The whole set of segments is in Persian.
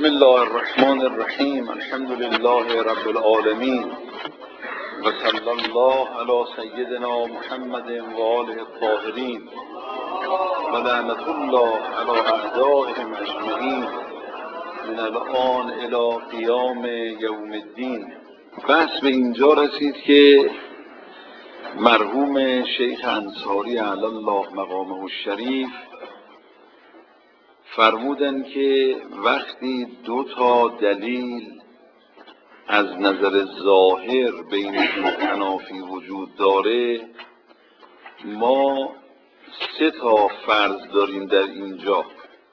بسم الله الرحمن الرحیم. الحمد لله رب العالمین و صلی الله علی سیدنا محمد و آله الطاهرین و لعنت الله علی اعدائهم اجمعین من الآن الی قیام یوم الدین. بحث به اینجا رسید که مرحوم شیخ انصاری علی الله مقامه الشریف فرمودن که وقتی دو تا دلیل از نظر ظاهر بینشون تنافی وجود داره، ما سه تا فرض داریم در اینجا.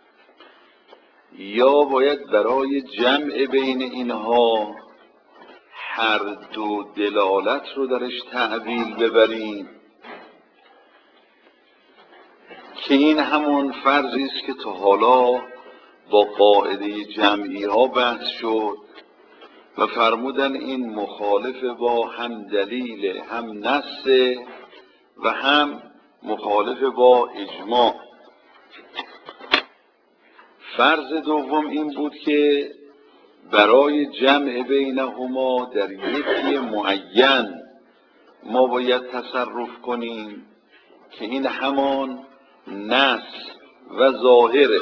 یا باید برای جمع بین اینها هر دو دلالت رو درش تعبیل ببریم که این همون فرضی است که تا حالا با قاعده جمعی ها بحث شد و فرمودن این مخالف با هم دلیل، هم نص و هم مخالف با اجماع. فرض دوم این بود که برای جمع بینهما در یکی معین ما باید تصرف کنیم که این همان نص و ظاهره،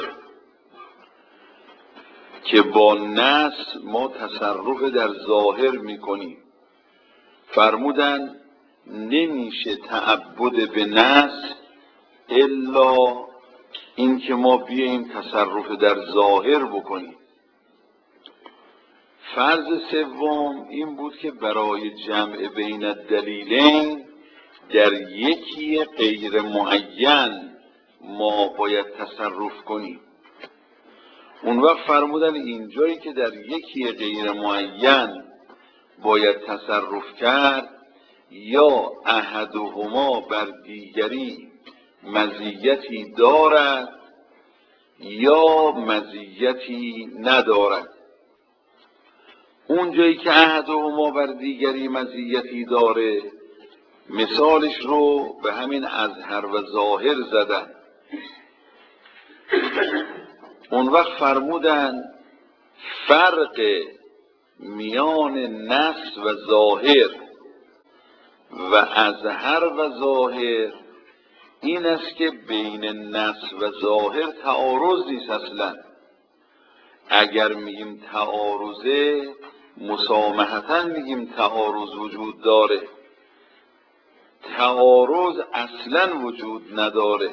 که با نص ما تصرف در ظاهر میکنیم. فرمودن نمیشه تعبد به نص الا این که ما بیاییم تصرف در ظاهر بکنیم. فرض سوم این بود که برای جمع بین الدلیلین در یکی غیر معین ما باید تصرف کنیم. اون وقت فرمودن اینجایی که در یکی غیر معین باید تصرف کرد، یا احدهما بر دیگری مزیتی دارد یا مزیتی ندارد. اونجایی که احدهما بر دیگری مزیتی داره مثالش رو به همین اظهر و ظاهر زدن. اون وقت فرمودن فرق میان نص و ظاهر و اظهر و ظاهر این است که بین نص و ظاهر تعارض نیست اصلا. اگر میگیم تعارضه مسامحتاً میگیم تعارض وجود داره، تعارض اصلا وجود نداره.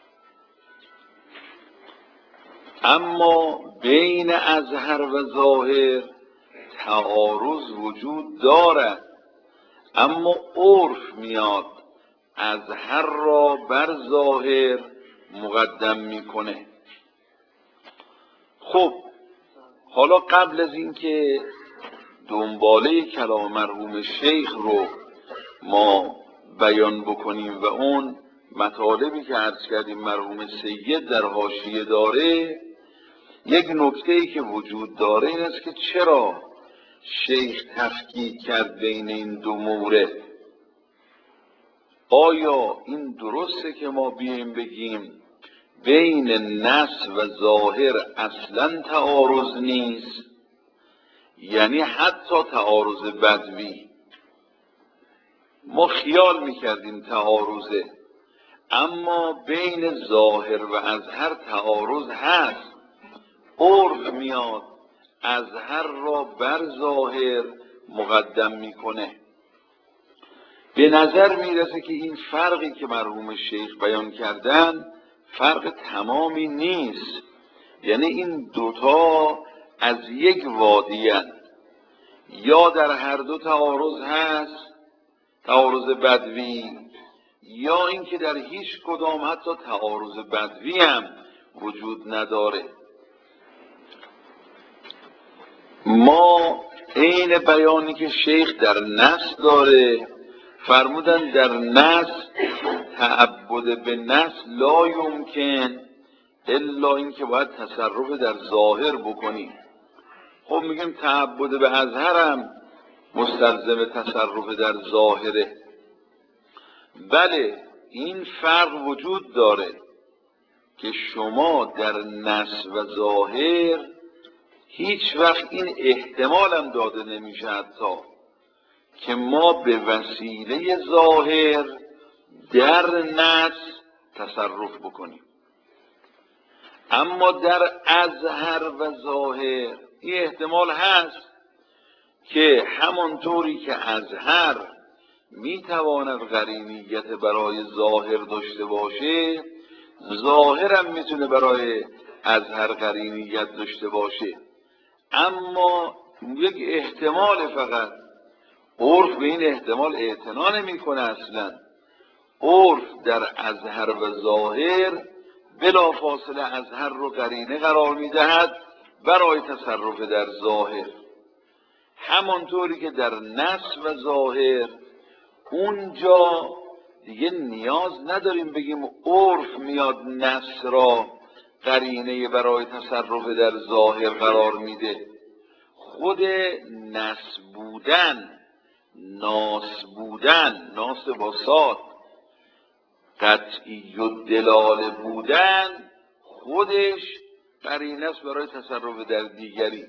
اما بین اظهر و ظاهر تعارض وجود دارد، اما عرف میاد اظهر را بر ظاهر مقدم میکنه. خب حالا قبل از اینکه دنباله کلام مرحوم شیخ رو ما بیان بکنیم و اون مطالبی که عرض کردیم مرحوم سید در حاشیه داره، یک نکته‌ای که وجود داره این است که چرا شیخ تفکیک کرد بین این دو مورد. آیا این درسته که ما بیاییم بگیم بین نص و ظاهر اصلا تعارض نیست، یعنی حتی تعارض بدوی ما خیال میکردیم تعارضه، اما بین ظاهر و اظهر تعارض هست. عرف میاد اظهر را بر ظاهر مقدم میکنه. به نظر میرسه که این فرقی که مرحوم شیخ بیان کردن فرق تمامی نیست، یعنی این دوتا از یک وادی هست. یا در هر دو تعارض هست، تعارض بدوی، یا اینکه در هیچ کدام حتی تعارض بدوی هم وجود نداره. ما عین بیانی که شیخ در نص داره فرمودن در نص تعبد به نص لا یمکن الا اینکه باید تصرف در ظاهر بکنیم. خب میگیم تعبد به اظهر هم مستلزم تصرف در ظاهره. بله این فرق وجود داره که شما در نص و ظاهر هیچ وقت این احتمال هم داده نمیشه حتی که ما به وسیله ظاهر در نص تصرف بکنیم. اما در اظهر و ظاهر این احتمال هست که همانطوری که اظهر میتواند قرینیت برای ظاهر داشته باشه، ظاهر هم میتونه برای اظهر قرینیت داشته باشه. اما یک احتمال فقط، عرف به این احتمال اعتنا نمیکنه اصلا. عرف در اظهر و ظاهر بلافاصله اظهر رو قرینه قرار میدهد برای تصرف در ظاهر، همانطوری که در نص و ظاهر اونجا دیگه نیاز نداریم بگیم عرف میاد نص را قرینه برای تصرف در ظاهر قرار میده. خود نص بودن، ناس بودن، ناس با صاد، قطعی و دلاله بودن خودش قرینه است برای تصرف در دیگری.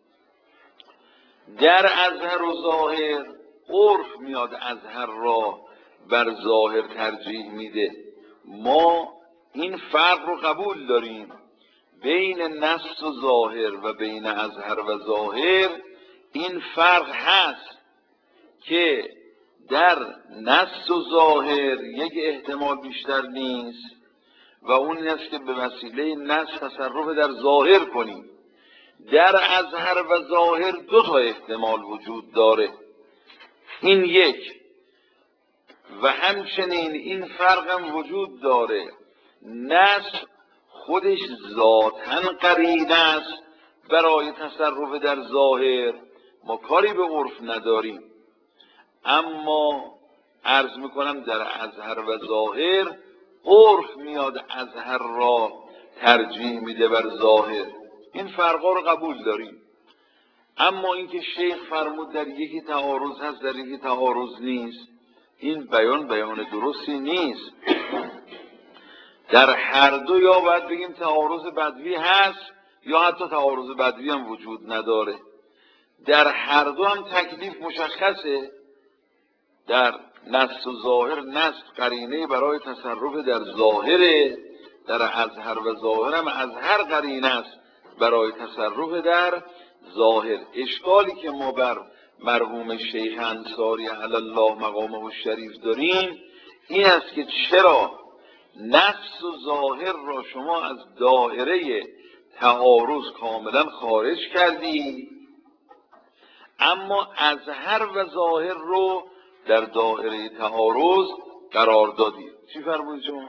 در اظهر و ظاهر عرف میاد اظهر را بر ظاهر ترجیح میده. ما این فرق رو قبول داریم بین نص و ظاهر و بین اظهر و ظاهر. این فرق هست که در نص و ظاهر یک احتمال بیشتر نیست و اون این است که به وسیله نص تصرف در ظاهر کنیم. در اظهر و ظاهر دو تا احتمال وجود داره، این یک. و همچنین این فرق هم وجود داره، نص خودش ذاتاً قرینه است برای تصرف در ظاهر، ما کاری به عرف نداریم. اما عرض میکنم در اظهر و ظاهر عرف میاد اظهر را ترجیح میده بر ظاهر. این فرقا رو قبول داریم. اما اینکه شیخ فرمود در یکی تعارض هست در یکی تعارض نیست، این بیان درستی نیست. در هر دو یا باید بگیم تعارض بدوی هست یا حتی تعارض بدوی هم وجود نداره. در هر دو هم تکلیف مشخصه. در نص و ظاهر نص قرینه برای تصرف در ظاهره، در اظهر و ظاهر هم اظهر قرینه است برای تصرف در ظاهر. اشکالی که ما بر مرحوم شیخ انصاری علی الله مقامه الشریف داریم این است که چرا نص و ظاهر را شما از دایره تعارض کاملا خارج کردی، اما اظهر و ظاهر رو در دایره تعارض قرار دادی. چی فرمودید شما؟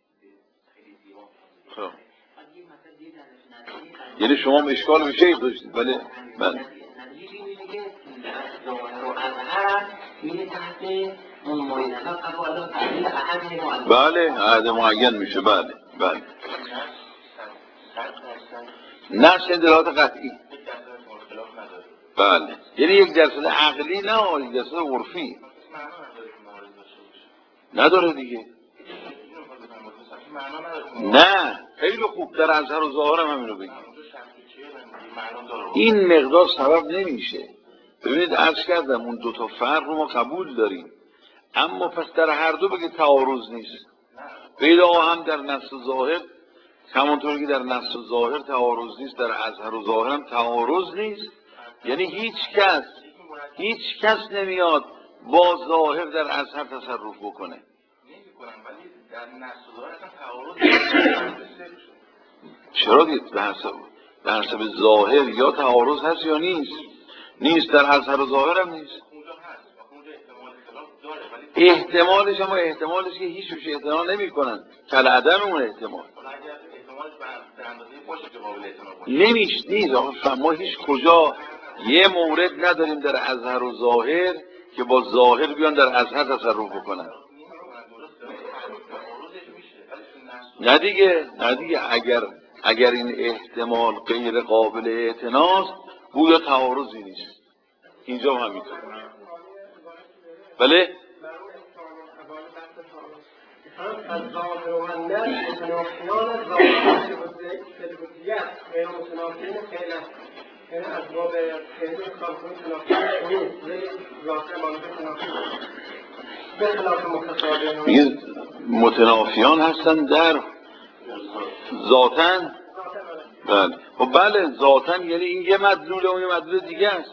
خب یعنی شما اشکال به شیخ داشتید؟ بله بله. بله عهد معین میشه. بله بله. نفس دلالت قطعی. بله یعنی یک درصد عقلی نه، یک درصد عرفی نداره دیگه. نه خیلی خوب، در اظهر و ظاهر هم همینو بگیم. این مقدار سبب نمیشه. ببینید عرض کردم اون دو تا فرق رو ما قبول داریم، اما پس در هر دو بگید تعارض نیست. پیدا هم در نص و ظاهر همونطوری که در نص و ظاهر تعارض نیست، در اظهر و ظاهر هم تعارض نیست. یعنی هیچ کس نمیاد با ظاهر در اظهر تصرف بکنه. چرا دید؟ به حسب ظاهر یا تعارض هست یا نیست. در اظهر و ظاهر هم نیست. احتمالش اما احتمالش که هیچ روش احتمال نمی کنن، کل عدم اون احتمال نیست. ما هیچ کجا یه مورد نداریم در اظهر و ظاهر که با ظاهر بیان در اظهر تصرف بکنن. نه دیگه اگر این احتمال غیر قابل اعتناست گویا تعارضی نیست. اینجا هم همینطور. بله الظاهر والنص متنافيان الظاهر والجزئيات غير متنافيين فعلا یعنی از باب خیلی خالقون تنافی نیست ولی ذاته مانده تنافی به خلاف متصابه میگه متنافیان هستن در ذاتن. بله خب بله ذاتن یعنی این یه مدلول اون یه مدلول دیگه است.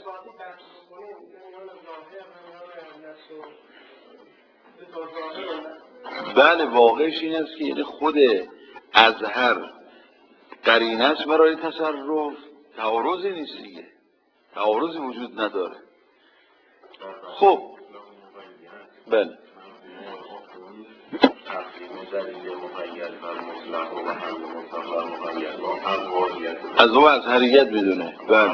بله واقعش این است که یعنی خود ازهر قرینه است برای تصرف، تعارضی نیست دیگه، تعارضی وجود نداره. خب بله از باب ازهریت میدونه. بله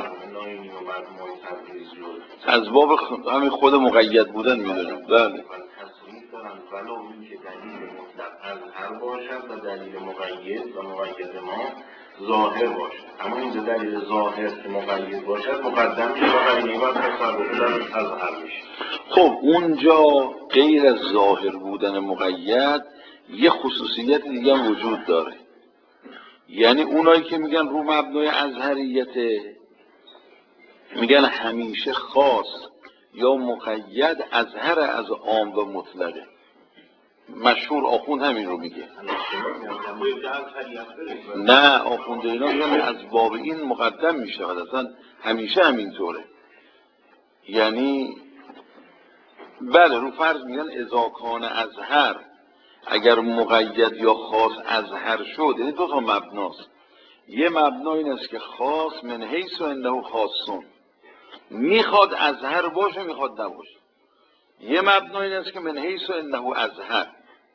از باب همین خود مقید بودن میدونه. بله ولو این که دلیل مطلق ازهر باشد و دلیل مقید و مقید ما ظاهر باشد، اما اینجا دلیل ظاهر که مقید باشد مقدم میشه و قرینه و تصرف در ازهر میشه. خب اونجا غیر از ظاهر بودن مقید یه خصوصیت دیگه هم وجود داره. یعنی اونایی که میگن رو مبنای ازهریت میگن همیشه خاص یا مقید ازهر از عام و مطلقه. مشهور آخوند همین رو میگه. نه آخوند اینا میگن از باب این مقدم میشود، اصلا همیشه همینطوره. یعنی بله رو فرض میگن اذا کان ازهر، اگر مقید یا خاص ازهر شد، یعنی دو تا مبناست. یه مبنا این است که خاص من حیث و انه خاصون، میخواد ازهر باشه میخواد نباشه. یه مبنا این است که من حیث و انه ازهر.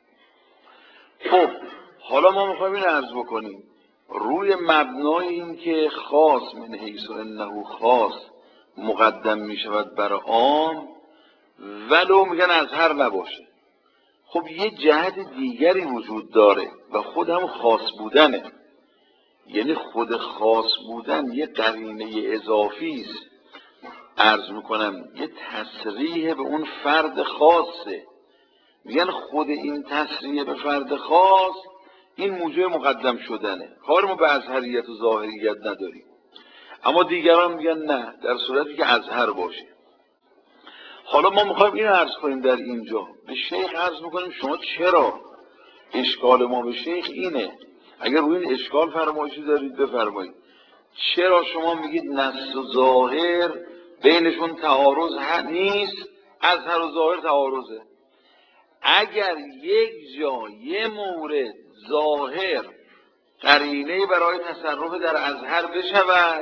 خب حالا ما میخوایم این عرض بکنیم روی مبنای این که خاص من حیث و انه خاص مقدم میشود بر عام ولو میگن ازهر نباشه. خب یه جهت دیگری وجود داره و خود هم خاص بودنه. یعنی خود خاص بودن یه قرینه اضافی است، عرض میکنم یه تصریح به اون فرد خاصه. میگن خود این تصریح به فرد خاص این موجب مقدم شدنه. کار ما به ازهریت و ظاهریت نداریم. اما دیگران میگن نه، در صورتی که ازهر باشه. حالا ما میخوایم این عرض کنیم در اینجا به شیخ عرض میکنیم شما چرا اشکال ما به شیخ اینه، اگر روی این اشکال فرمایشی دارید بفرمایید. چرا شما میگید نص و ظاهر بینشون تعارض نیست، ازهر و ظاهر تعارضه؟ اگر یک جا یه مورد ظاهر قرینه برای تصرف در ازهر بشود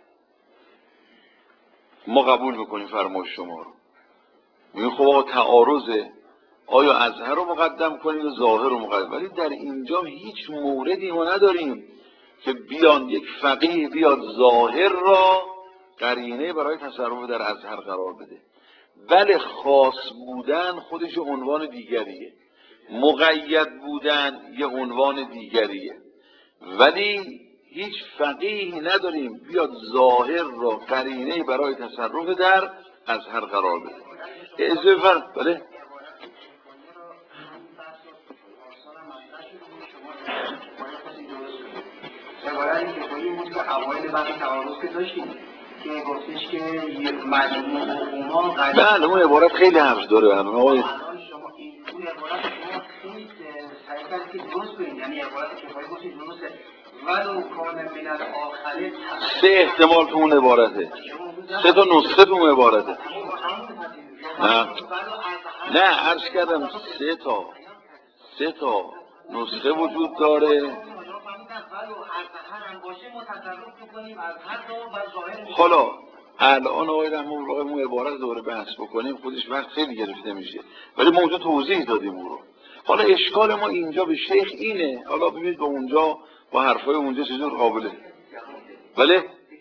ما قبول میکنیم فرمایش شما رو. میگه خب آقا تعارضه، آیا ازهر رو مقدم کنیم یا ظاهر رو مقدم؟ ولی در اینجا هیچ موردی ما نداریم که بیان یک فقیه بیاد ظاهر را قرینه برای تصرف در ازهر قرار بده. بله خاص بودن خودش عنوان دیگریه، مقید بودن یه عنوان دیگریه، ولی هیچ فقیهی نداریم بیاد ظاهر را قرینه برای تصرف در ازهر قرار بده. اجازه فرق بله؟ عبارتی که خودی بود که اوایل بعد تعارض که داشتیم که گفتش که مجموع حکوما بله اون عبارت خیلی حرف داره. الان شما اون عبارت شما خیلی سعی کردید که درست کنید، یعنی عبارت که خواهی گفتید درسته ولو کان من الاخره. سه احتمال تو اون عبارته، سه تا نسخه تو اون عبارته. نه عرض کردم سه تا نسخه وجود داره. حالا الان آقای رحمه الله اون عبارت دوره بحث بکنیم خودش وقت خیلی گرفته میشه، ولی ما اونجا توضیح دادیم اون رو. حالا اشکال ما اینجا به شیخ اینه، حالا ببینید به اونجا با حرفای اونجا چجور قابله. بله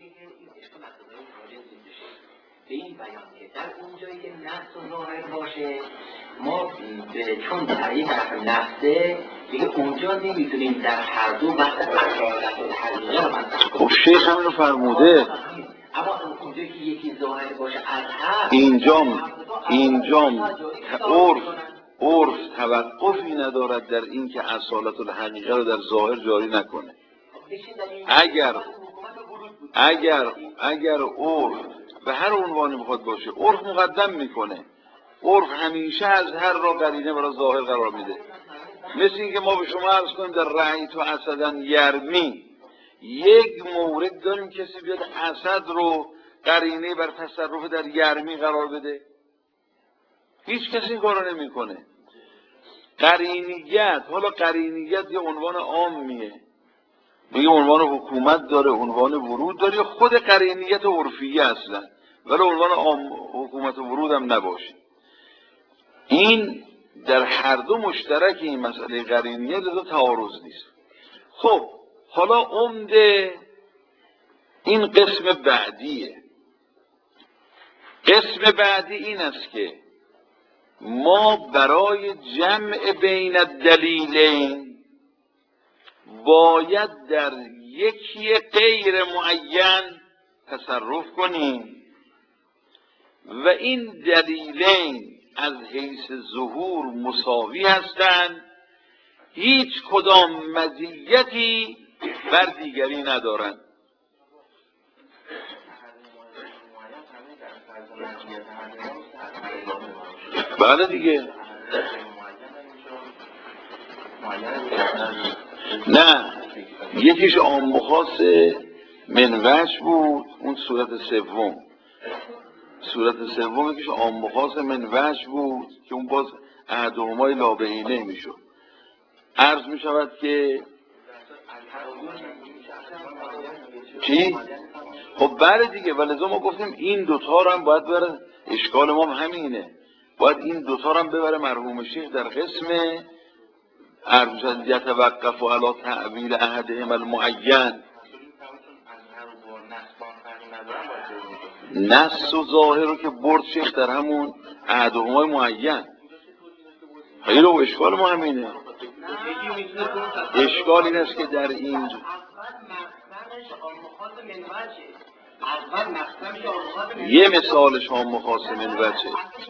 به این بیان که در اونجایی که نفس و ظاهر باشه ما چون در این طرف نفسه دیگه اونجا نمیتونیم در هر دو بحث اصالت و حقیقه رو مطرح کنیم. خب شیخ هم رو فرموده. اما اونجایی که یکی ظاهر باشه از هر اینجام عرف توقفی ندارد در این که اصالت الحقیقه رو در ظاهر جاری نکنه. اگر اگر عرف به هر عنوانی بخواد باشه عرف مقدم میکنه. عرف همیشه اظهر را قرینه برای ظاهر قرار میده. مثل اینکه ما به شما عرض کنیم در رأیت اسدا یرمی، یک مورد داریم کسی بیاد اسد رو قرینه بر تصرف در یرمی قرار بده؟ هیچ کسی این کارو نمیکنه. قرینیت، حالا قرینیت یه عنوان عامیه، میگه عنوان حکومت داره، عنوان ورود داره، خود قرینیت عرفیه اصلا، ولی عنوان عام حکومت ورود هم نباشه. این در هر دو مشترک این مسئله قرینیت، لذا تعارض نیست. خب حالا عمده این قسم بعدیه. قسم بعدی این است که ما برای جمع بین الدلیلین باید در یکی غیر معین تصرف کنیم و این دلیلین از حیث ظهور مساوی هستند، هیچ کدام مزیتی بر دیگری ندارند. بله دیگه. نه، یکیش عام و خاص منوش بود، اون صورت سوم. صورت سوم یکیش عام و خاص منوش بود که اون باز احدهما لا بعینه میشد. عرض می شود که چی؟ خب بله دیگه، ولذا ما گفتیم این دوتا رو هم باید بره، اشکال ما همینه، باید این دوتا رو هم ببره مرحوم شیخ در قسم عرض یتوقف علی تعبیر احدهم المعین. نص و ظاهر رو که برد شیخ در همون احدهما معین. خیلی اشکال ما همینه. اشکال این است که در این یه مثالش هم مخاصم الوجه.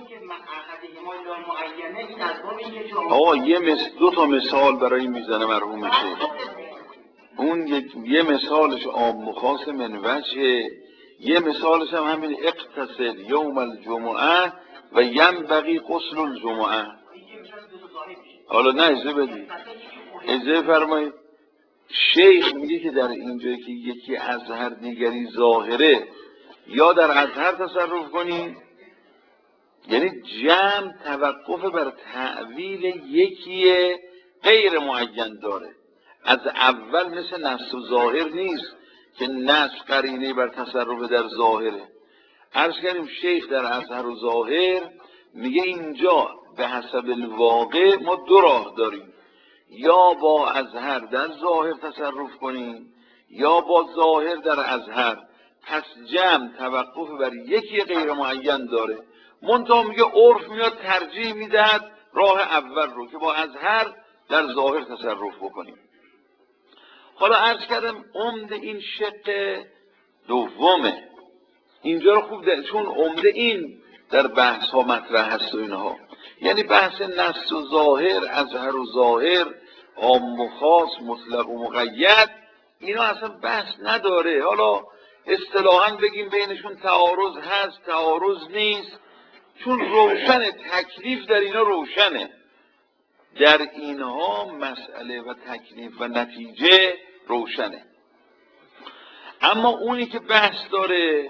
آقا دو تا مثال برای میزنه مرحوم شیخ. اون یه مثالش عام مخاصم الوجه، یه مثالش هم همین اقتصد یوم الجمعه و ینبغی غسل الجمعه. حالا نه اجازه بدید، اجازه فرمایید. شیخ میگه که در اینجایی که یکی ازهر دیگری ظاهره، یا در ازهر تصرف کنیم، یعنی جمع توقف بر تعویل یکی غیر معین داره. از اول مثل نص و ظاهر نیست که نص قرینه بر تصرف در ظاهره. عرض کردیم شیخ در ازهر و ظاهر میگه اینجا به حسب الواقع ما دو راه داریم، یا با ازهر در ظاهر تصرف کنیم یا با ظاهر در ازهر. پس جمع توقف بر یکی غیر معین داره. منتها میگه عرف میاد ترجیح میدهد راه اول رو که با ازهر در ظاهر تصرف بکنیم. حالا عرض کردم عمده این شق دومه. اینجا رو خوب چون عمده این در بحث ها مطرح هست و اینها، یعنی بحث نص و ظاهر، ازهر و ظاهر، عام و خاص، مطلق و مقید، اینا اصلا بحث نداره. حالا اصطلاحاً بگیم بینشون تعارض هست، تعارض نیست، چون روشن تکلیف در اینا روشنه. در اینها مسئله و تکلیف و نتیجه روشنه. اما اونی که بحث داره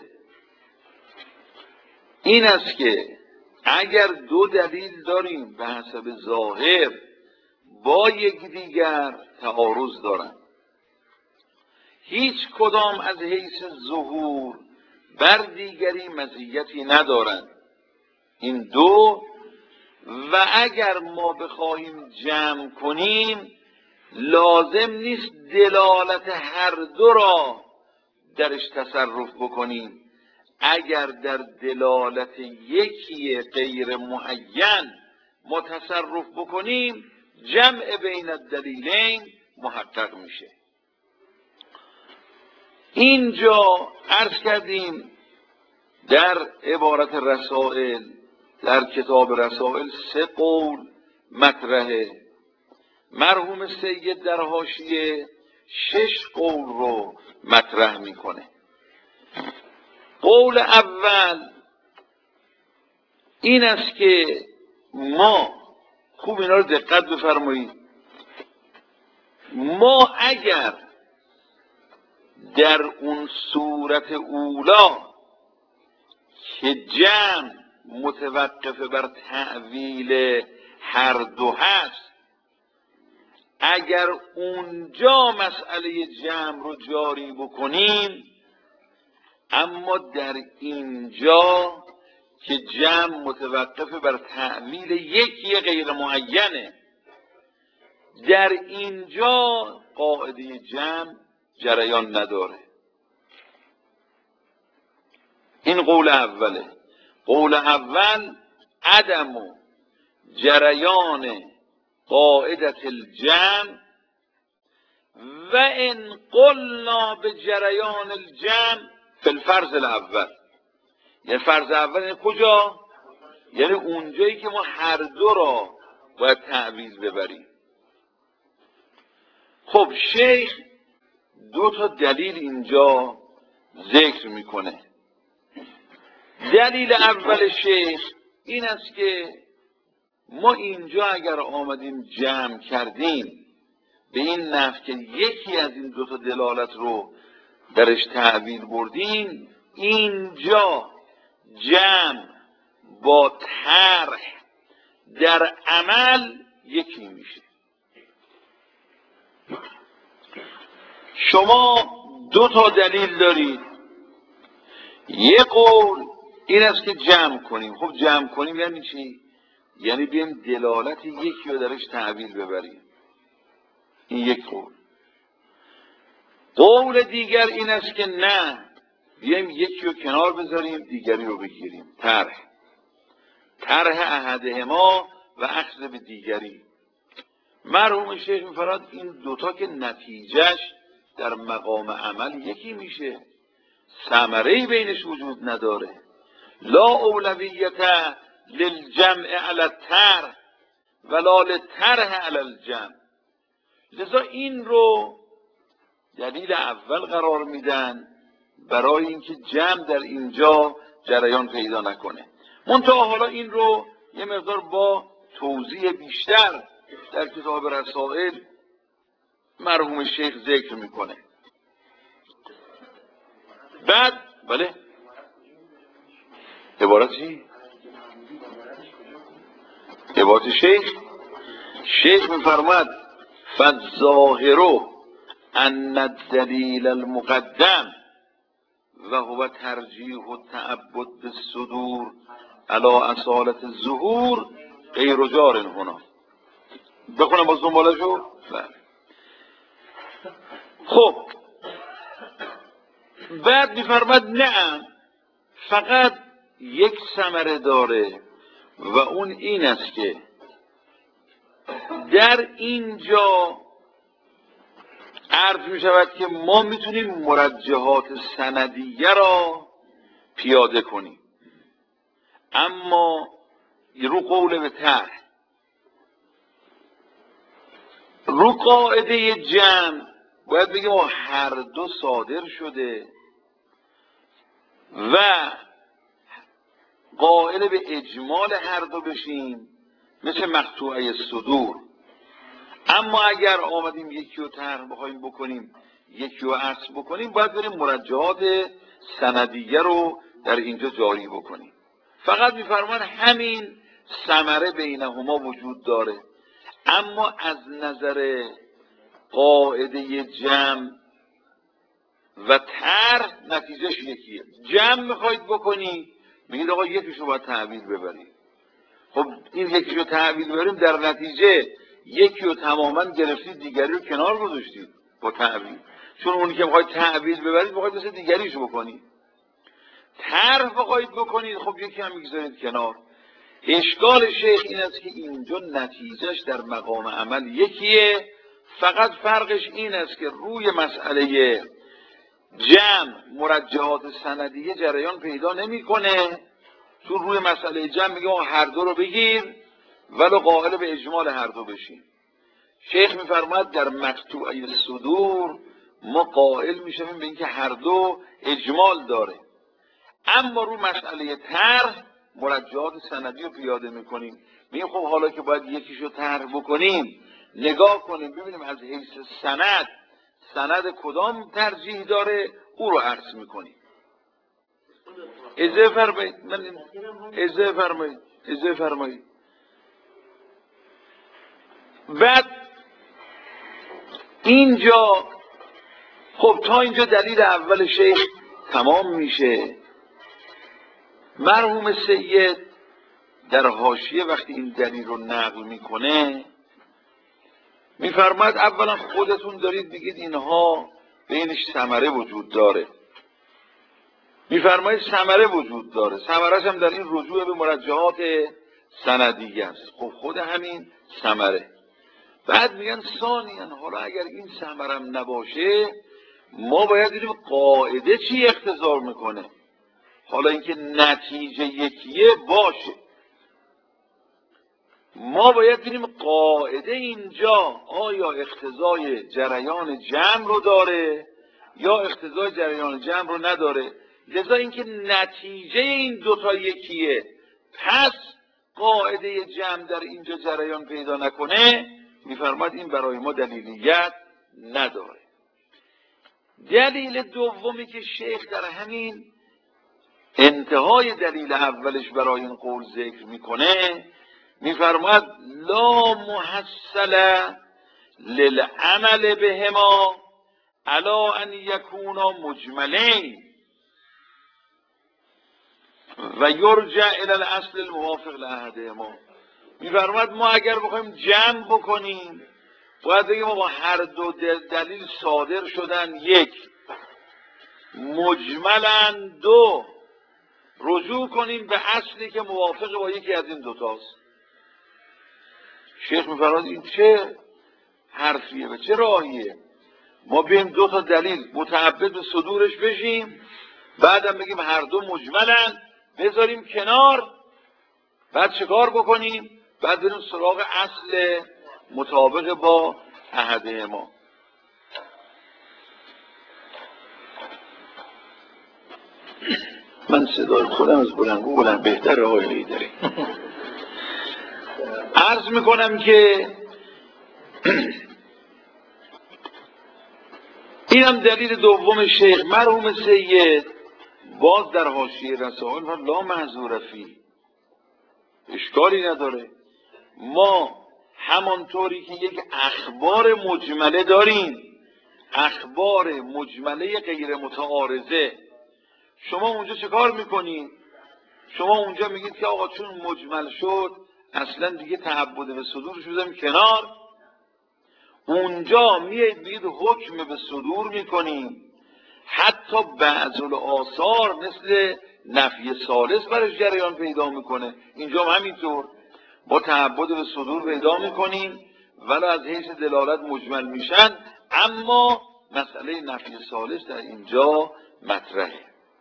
این است که اگر دو دلیل داریم به حسب ظاهر با یکدیگر تعارض دارن، هیچ کدام از حیث ظهور بر دیگری مزیتی ندارند این دو، و اگر ما بخواهیم جمع کنیم لازم نیست دلالت هر دو را درش تصرف بکنیم. اگر در دلالت یکی غیر معین ما تصرف بکنیم جمع بین الدلیلین محقق میشه. اینجا عرض کردیم در عبارت رسائل، در کتاب رسائل 3 قول مطرحه. مرحوم سید در حاشیه 6 قول رو مطرح میکنه. قول اول این است که ما، خوب اینا رو دقت بفرمایید، ما اگر در اون صورت اولا که جمع متوقف بر تعویل هر دو هست، اگر اونجا مسئله جمع رو جاری بکنیم، اما در اینجا که جمع متوقف بر تعویل یکی غیر معینه، در اینجا قاعده جمع جریان نداره. این قول اوله. قول اول عدم جریان قاعدة الجمع و ان قلنا به جریان الجمع فی الفرض الاول. یعنی فرض اول یعنی کجا؟ یعنی اونجایی که ما هر دو را باید تعویض ببریم. خب شیخ دو تا دلیل اینجا ذکر میکنه. دلیل اول شیخ این است که ما اینجا اگر آمدیم جمع کردیم به این نحو که یکی از این دو تا دلالت رو درش تعبیر بردیم، اینجا جمع با طرح در عمل یکی میشه. شما دو تا دلیل دارید. یک قول این است که جمع کنیم. خب جمع کنیم یعنی چی؟ یعنی بیایم دلالت یکی رو درش تعبیر ببریم. این یک قول. قول دیگر این است که نه، بیایم یکی رو کنار بذاریم دیگری رو بگیریم. طرح احدهما و اخذ به دیگری. مرحوم شیخ می‌فرماید این دوتا که نتیجهش در مقام عمل یکی میشه، ثمره‌ای بینش وجود نداره. لا اولویت للجمع علی الطرح ولا للطرح علی الجمع. لذا این رو دلیل اول قرار میدن برای اینکه جمع در اینجا جریان پیدا نکنه. منتها حالا این رو یه مقدار با توضیح بیشتر در کتاب رسائل مرحوم شیخ ذکر میکنه. بعد بله عبارت چی؟ عبارت شیخ میفرماد فالظاهر ان الدلیل المقدم و هو ترجیح التعبد بالصدور علی اصالة الظهور غیر جار هنا. بخونم باز دنبالشو؟ بله. خب بعد میفرماد نه، فقط یک ثمره داره و اون این است که در اینجا عرض می شود که ما میتونیم مرجحات سندیه را پیاده کنیم، اما رو قول به طرح، رو قاعده جمع باید بگیم هر دو صادر شده و قائل به اجمال هر دو بشیم مثل مقطوعه صدور. اما اگر آمدیم یکی رو طرح بخوایم بکنیم یکی رو عکس بکنیم، باید بریم مرجحات سندیه رو در اینجا جاری بکنیم. فقط میفرمان همین ثمره بینهما وجود داره، اما از نظر قاعده جمع و طرح نتیجهش یکیه. جمع میخواید بکنید میگید آقا یکیشو باید تعویل ببرید. خب این یکیشو تعویل ببریم، در نتیجه یکی رو تماما گرفتید دیگری رو کنار گذاشتید با تعویل، چون اونی که میخواید تعویل ببرید میخواید مثل دیگریش بکنید. طرح بخواید بکنید خب یکی هم میگذارید کنار. اشکال شیخ این است که اینجا نتیجهش در مقام عمل یکیه، فقط فرقش این است که روی مسئله جمع مرجحات سندیه جریان پیدا نمیکنه، چون روی مسئله جمع میگه هر دو رو بگیر ولو قائل به اجمال هر دو بشیم. شیخ میفرماید در مقطوعه صدور ما قائل میشیم به اینکه هر دو اجمال داره. اما رو مسئله طرح مرجعات سندی رو پیاده میکنیم، میگیم خب حالا که باید یکیشو طرح بکنیم نگاه کنیم ببینیم از حیث سند کدام ترجیح داره، او رو عرض میکنیم. اجازه فرمایید. بعد اینجا خب تا اینجا دلیل اول شیخ تمام میشه. مرحوم سید در حاشیه وقتی این دلیل رو نقل میکنه میفرماید اولا خودتون دارید بگید اینها بینش ثمره وجود داره. میفرماید ثمره وجود داره، ثمره‌اش هم در این رجوع به مرجعات سندیه است. خب خود همین ثمره. بعد میگن ثانیاً حالا اگر این ثمرم نباشه ما باید ببینیم قاعده چی اقتضا میکنه. حالا اینکه نتیجه یکیه باشه، ما باید ببینیم قاعده اینجا آیا اقتضای جریان جمع رو داره یا اقتضای جریان جمع رو نداره. لذا اینکه نتیجه این دوتا یکیه پس قاعده جمع در اینجا جریان پیدا نکنه، میفرماد این برای ما دلیلیت نداره. دلیل دومی که شیخ در همین انتهای دلیل اولش برای این قول ذکر میکنه میفرماد لا محصل للعمل بهما علی ان یکونا مجملین و یرجع الی الاصل الموافق لاحدهما. میفرماد ما اگر بخوایم جمع بکنیم باید بگیم ما هر دو دلیل صادر شدن یک، مجملن دو، رجوع کنیم به اصلی که موافق با یکی از این دوتاست. شیخ میفرماد این چه حرفیه و چه راهیه؟ ما بیم دو تا دلیل متعبد به صدورش بشیم بعدم بگیم هر دو مجملن بذاریم کنار، بعد چیکار بکنیم؟ بعد بریم سراغ اصل مطابق با احدهما. من صدای خودم از بلندگو بلند بهتر آقای داره. عرض میکنم که اینم دلیل دوم شیخ. مرحوم سید باز در حاشیه رسائل و لا محظور فی، اشکالی نداره. ما همانطوری که یک اخبار مجمله داریم، اخبار مجمله غیر متعارضه، شما اونجا چه کار میکنید؟ شما اونجا میگید که آقا چون مجمل شد اصلا دیگه تعبد به صدورش بزنیم کنار. اونجا میگید حکم به صدور میکنیم، حتی بعض الاثار مثل نفی ثالث برش جریان پیدا میکنه. اینجا هم همینطور با تعبد به صدور پیدا میکنیم ولی از حیث دلالت مجمل میشن، اما مسئله نفی ثالث در اینجا مطرحه.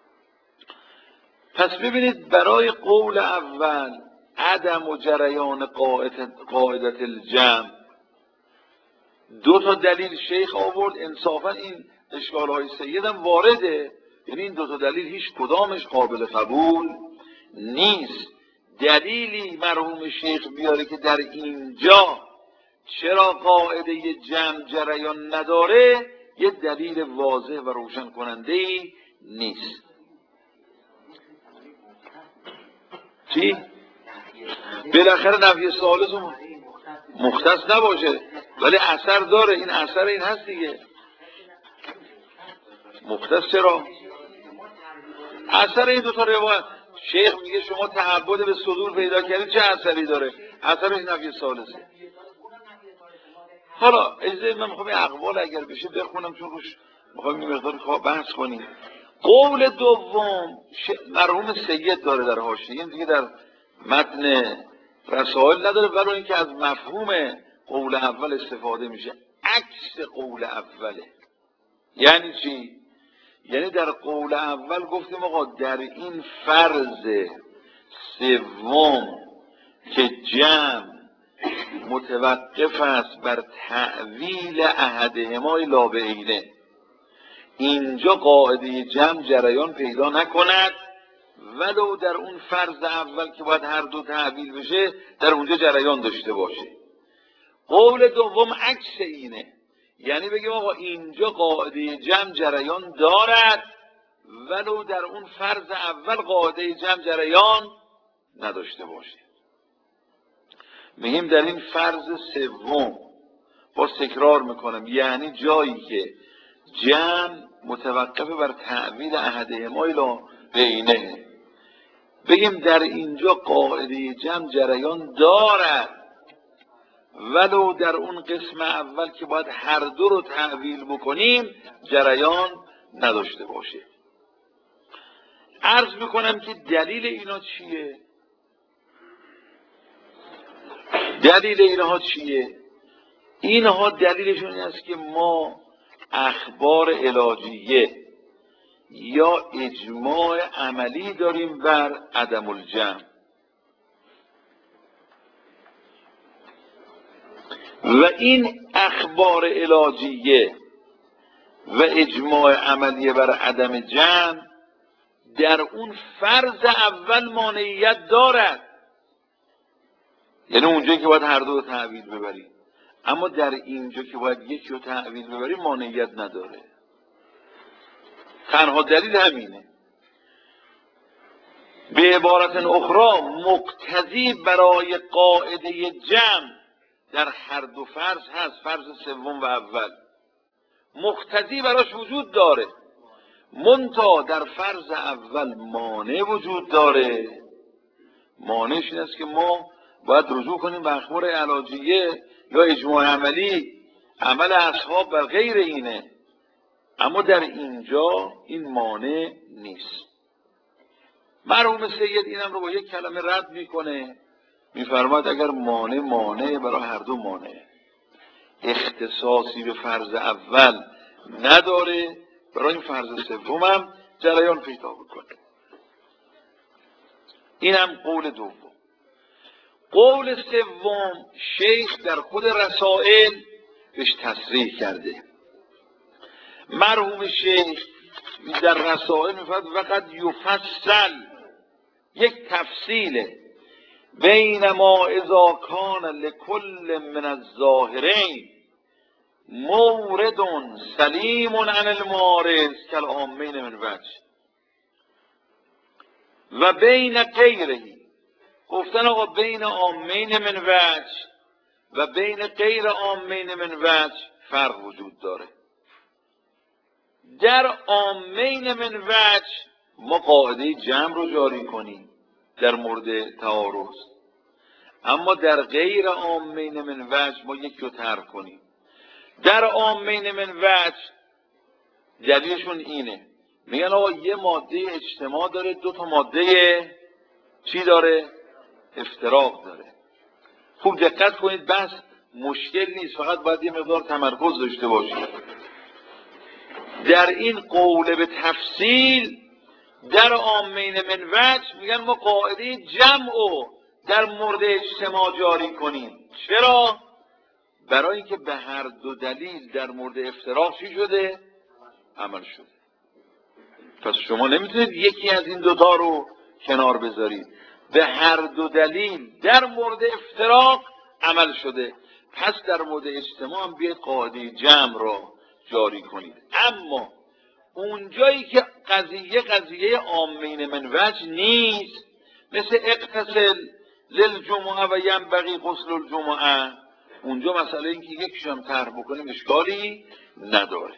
پس ببینید برای قول اول عدم و جریان قاعدت الجمع دو تا دلیل شیخ آورد. انصافا این اشکالهای سید هم وارده، یعنی این دو تا دلیل هیچ کدامش قابل قبول نیست. دلیلی مرحوم شیخ بیاره که در اینجا چرا قاعده جمع جریان نداره یه دلیل واضح و روشن کننده‌ای نیست. چی؟ بالاخره نفی ثالث مختص نباشه ولی اثر داره. این اثر این هست دیگه. مختص چرا؟ اثر این دوتا روایت. شیخ میگه شما تعبد به صدور پیدا کردید چه اثری داره؟ اثر این نفی ثالثه. حالا اجازه من میخوام این اقوال اگر بشه بخونم چون روش میخوام این مقدار بحث کنیم. قول دوم مرحوم سید داره در حاشیه، این دیگه در متن رسائل نداره، ولی اینکه از مفهوم قول اول استفاده میشه. عکس قول اوله. یعنی چی؟ یعنی در قول اول گفتیم آقا در این فرض سوم که جمع متوقف است بر تعویل احدهما لا بعینه، اینجا قاعده جمع جریان پیدا نکند، ولو در اون فرض اول که باید هر دو تحویل بشه در اونجا جریان داشته باشه. قول دوم عکس اینه، یعنی بگیم آقا اینجا قاعده جمع جریان دارد ولو در اون فرض اول قاعده جمع جریان نداشته باشه. میگیم در این فرض سوم باز تکرار میکنم، یعنی جایی که جمع متوقف بر تعویل احدهما الی بینه، بگیم در اینجا قاعده جمع جریان دارد ولو در اون قسم اول که باید هر دو رو تعویل بکنیم جریان نداشته باشه. عرض میکنم که دلیل اینا چیه؟ دلیل اینها چیه؟ اینها دلیلشون این است که ما اخبار علاجیه یا اجماع عملی داریم بر عدم الجمع و این اخبار علاجیه و اجماع عملیه بر عدم جمع در اون فرض اول مانعیت دارد، یعنی اونجایی که باید هر دو رو تحویل ببریم، اما در اینجا که باید یکی رو تحویل ببریم مانعیت نداره. تنها دلیل همینه. به عبارت اخرى مقتضی برای قاعده جمع در هر دو فرض هست، فرض سوم و اول مقتضی براش وجود داره، منتها در فرض اول مانع وجود داره. مانعش این است که ما باید رجوع کنیم به اخبار علاجیه یا اجماع عملی، عمل اصحاب بر غیر اینه، اما در اینجا این مانع نیست. مرحوم سید اینم رو با یک کلمه رد میکنه، میفرماد اگر مانع برای هر دو مانع، اختصاصی به فرض اول نداره، برای این فرض سوم هم جریان پیدا بکنه. اینم قول دوم. قول سوم شیخ در خود رسائل بهش تصریح کرده. مرحوم شیخ در رسائل میفرد وقد یفصل، یک تفصیله، بین ما اذا کان لکل من الظاهرین مورد سلیم عن المعارض کالعامین من وجه و بین غیره. گفتن آقا بین عامین من وجه و بین غیر عامین من وجه فرق وجود داره. در عامین من وجه ما قاعده جمع رو جاری کنیم در مورد تعارض، اما در غیر عامین من وجه ما یکی رو ترک کنیم. در عامین من وجه دلیلشون اینه، میگن آقا یه ماده اجتماع داره، دو تا ماده چی داره؟ افتراق داره. خوب دقت کنید، بس مشکل نیست، فقط باید یه مقدار تمرکز داشته باشید. در این قول به تفصیل در عامین من وجه میگن ما قاعده جمع رو در مورد اجتماع جاری کنیم. چرا؟ برای اینکه به هر دو دلیل در مورد افتراق چی شده؟ عمل شده. پس شما نمیتونید یکی از این دوتا رو کنار بذارید، به هر دو دلیل در مورد افتراق عمل شده، پس در مورد اجتماع هم بیاید قاعده جمع را جاری کنید. اما اونجایی که قضیه عامین من وجه نیست، مثل اغتسل للجمعه و ینبغی غسل الجمعه، اونجا مسئله این که یکیش هم طرح بکنیم اشکالی نداره.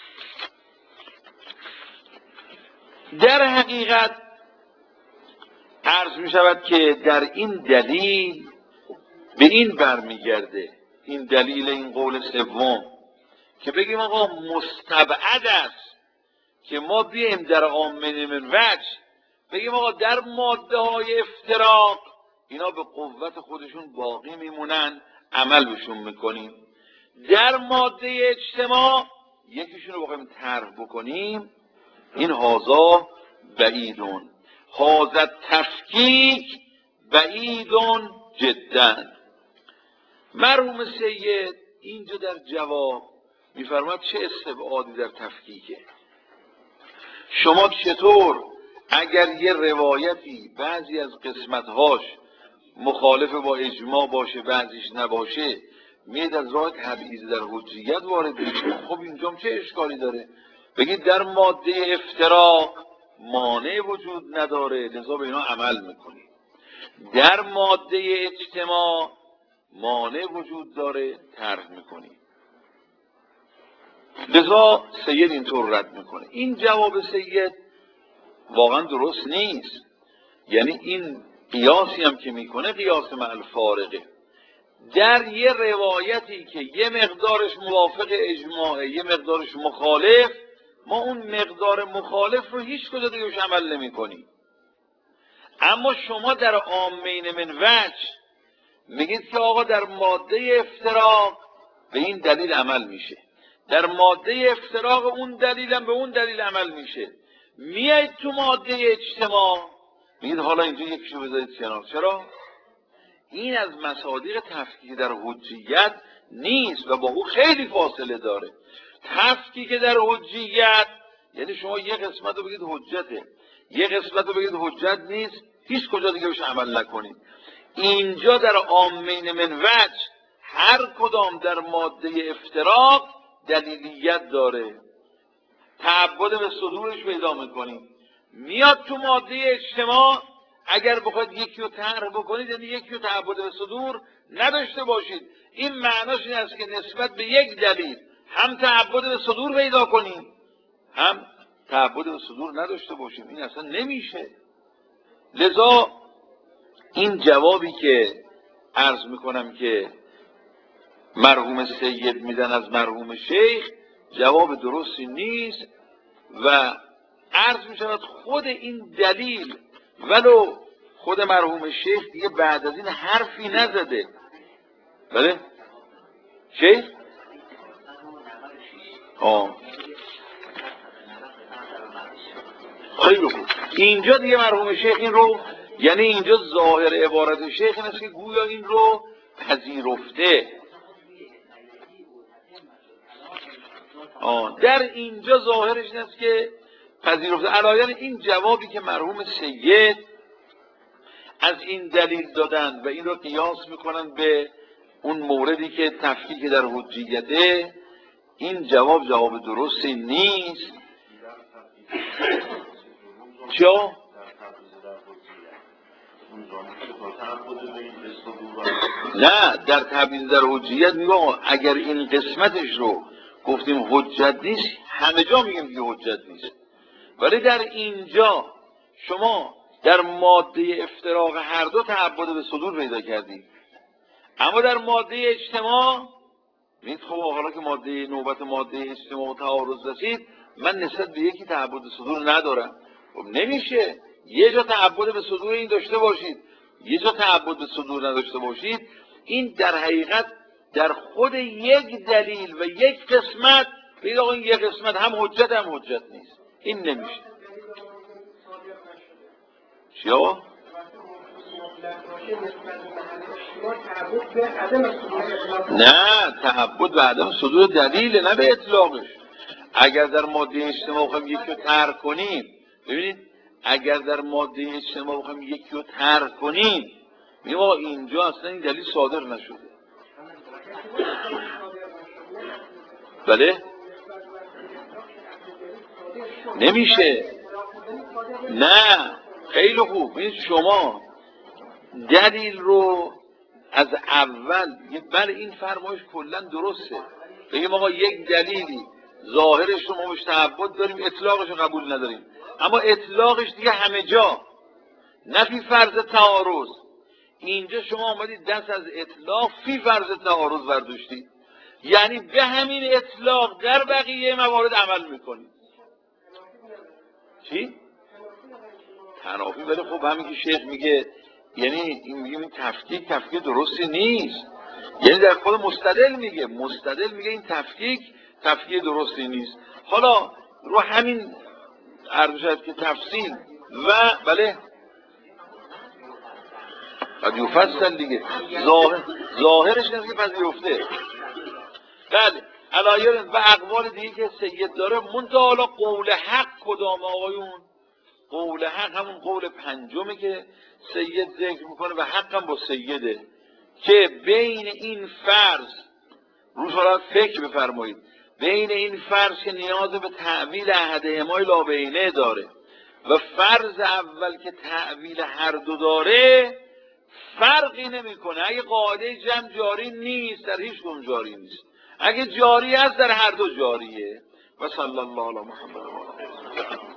در حقیقت عرض می شود که در این دلیل به این برمیگرده، این دلیل این قول سوم، که بگیم آقا مستبعد است که ما بیایم در عامین من وجه بگیم آقا در ماده های افتراق اینا به قوت خودشون باقی میمونن، عمل بهشون میکنیم. در ماده اجتماع یکیشون رو بخوایم طرح بکنیم، این هازا بعیدون، هازا تفکیک بعیدون جدا. مرحوم سید اینجا در جواب میفرماد چه استبعادی در تفکیکه. شما چطور اگر یه روایتی بعضی از قسمتهاش مخالف با اجماع باشه بعضیش نباشه میاد از راه تبعیض در حجیت وارد میشه؟ خب اینجا چه اشکالی داره؟ بگید در ماده افتراق مانع وجود نداره لذا به اینا عمل میکنی، در ماده اجتماع مانع وجود داره طرح میکنی. لذا سید اینطور رد میکنه. این جواب سید واقعا درست نیست، یعنی این قیاسی هم که میکنه قیاس مع الفارقه. در یه روایتی که یه مقدارش موافق اجماعه یه مقدارش مخالف، ما اون مقدار مخالف رو هیچ کجا دیگهش عمل نمی کنیم. اما شما در عامین من وجه میگید که آقا در ماده افتراق به این دلیل عمل میشه، در ماده افتراق اون دلیل هم به اون دلیل عمل میشه. میایید تو ماده اجتماع میگید حالا اینجا یکیشو بذارید کنار. چرا؟ این از مصادیق تفکیک در حجیت نیست و با او خیلی فاصله داره. تفکیک در حجیت یعنی شما یه قسمت رو بگید حجته، یه قسمت رو بگید حجت نیست، هیچ کجا دیگه بهش عمل نکنید. اینجا در عامین من وجه هر کدام در ماده افتراق دلیلیت داره، تعبد به صدورش پیدا میکنیم. میاد تو ماده اجتماع اگر بخواید یکی رو طرح بکنید یعنی یکی رو تعبد به صدور نداشته باشید. این معناش این است که نسبت به یک دلیل هم تعبد به صدور پیدا کنیم هم تعبد به صدور نداشته باشیم. این اصلا نمیشه. لذا این جوابی که عرض میکنم که مرحوم سید میدن از مرحوم شیخ جواب درستی نیست و عرض میشود خود این دلیل ولو خود مرحوم شیخ دیگه بعد از این حرفی نزده. بله؟ شیخ؟ خیلی خوب. اینجا دیگه مرحوم شیخ این رو یعنی اینجا ظاهر عبارت شیخ این است که گویا این رو پذیرفته. در اینجا ظاهرش این است که پذیرفته. علایان این جوابی که مرحوم سید از این دلیل دادن و این رو قیاس میکنن به اون موردی که تفکیک در حجیته، این جواب درستی نیست. چرا؟ نه در تبعیض در حجیت میگم اگر این قسمتش رو گفتیم حجت نیست همه جا میگیم که حجت نیست، ولی در اینجا شما در ماده افتراق هر دو تعبد به صدور پیدا کردید، اما در ماده اجتماع میگید خب حالا که نوبت ماده اجتماع و تعارض رسید من نسبت به یکی تعبد به صدور ندارم. خب نمیشه یه جا تعبد به صدور این داشته باشید یه جا تعبد به صدور نداشته باشید. این در حقیقت در خود یک دلیل و یک قسمت بگید آقا این یک قسمت هم حجت هم حجت نیست. این نمیشه. چیا؟ نه تعبد به عدم صدور دلیل نه به اطلاقش. اگر در ماده اجتماع بخوایم یکی رو طرح کنیم ببینید اگر در ماده اجتماع بخوایم یکی رو طرح کنیم میگم اینجا اصلا این دلیل صادر نشده. بله؟ نمیشه. نه خیلی خوب. این شما دلیل رو از اول بله این فرمایش کلا درسته بگیم آقا یک دلیلی ظاهرش رو ما بهش تعبد داریم اطلاقش رو قبول نداریم، اما اطلاقش دیگه همه جا نفی فرض تعارض. اینجا شما آمدید دست از اطلاق فی فرض تعارض برداشتید، یعنی به همین اطلاق در بقیه موارد عمل میکنید. چی؟ تنافی. ولی خب همین که شیخ میگه یعنی این میگه این تفکیک درستی نیست، یعنی در خود مستدل میگه این تفکیک درستی نیست. حالا رو همین عرض شد که تفصیل و بله قد یفصل دیگه ظاهرش نیست که پذیرفته. بله علایه و اقوال دیگه که سید داره. منتها حالا قول حق کدام آقایون؟ قول حق همون قول پنجمه که سید ذکر میکنه و حق هم با سیده که بین این فرض روش حالا فکر بفرمایید، بین این فرض که نیاز به تعویل احدهما لا بینه داره و فرض اول که تعویل هر دو داره فرقی نمیکنه. اگه قاعده جمع جاری نیست در هیچ کدوم جاری نیست، اگه جاری است در هر دو جاریه. و صلی الله علی محمد و آله.